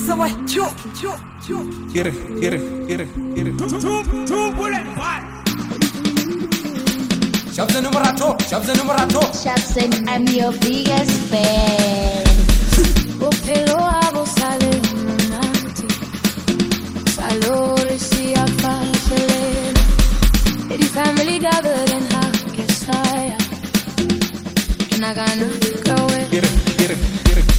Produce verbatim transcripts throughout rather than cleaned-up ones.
Somewhere, choo, choo, choo. Get it, get it, get it, get it. Two, two, two bullet fight. Shabs and numerato, shabs and numerato. Shabs and I'm your biggest fan. Upelo abo sale unati. Salore si affacele. E di family gathered in Hakesaya. Nagana kawe. Get it, get it, get it.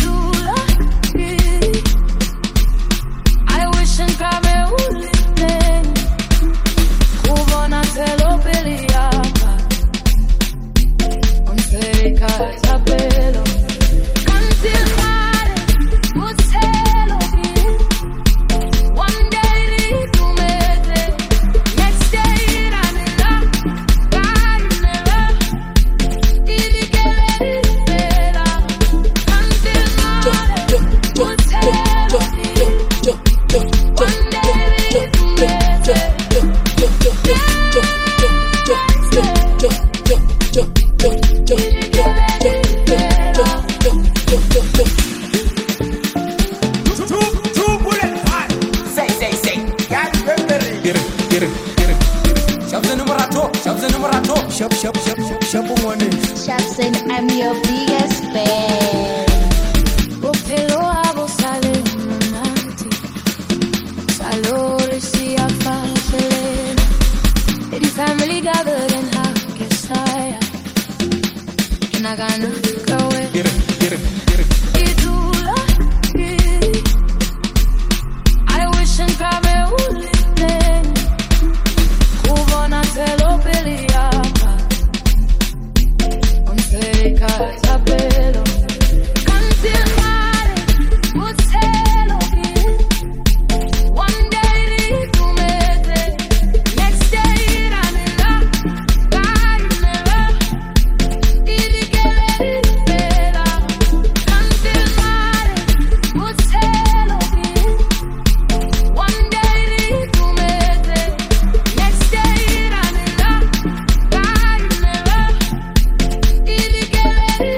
Shop, shop, shop, shop, shop, one is. Shabs and I'm your biggest fan. Upelo abo sale unati. Salore si affacele. E di family gathered in Hakesaya. Nagana kawe. Get it, get it, get it. I wish and kame uliten. Kuvona telo pelia. Capello, canti al mare, Buzzelo, one day tu mete, next day ranella, ranella, ti dichiarerei bella, canti al mare, Buzzelo, one day tu mete, next day ranella, ranella, ti dichiarerei.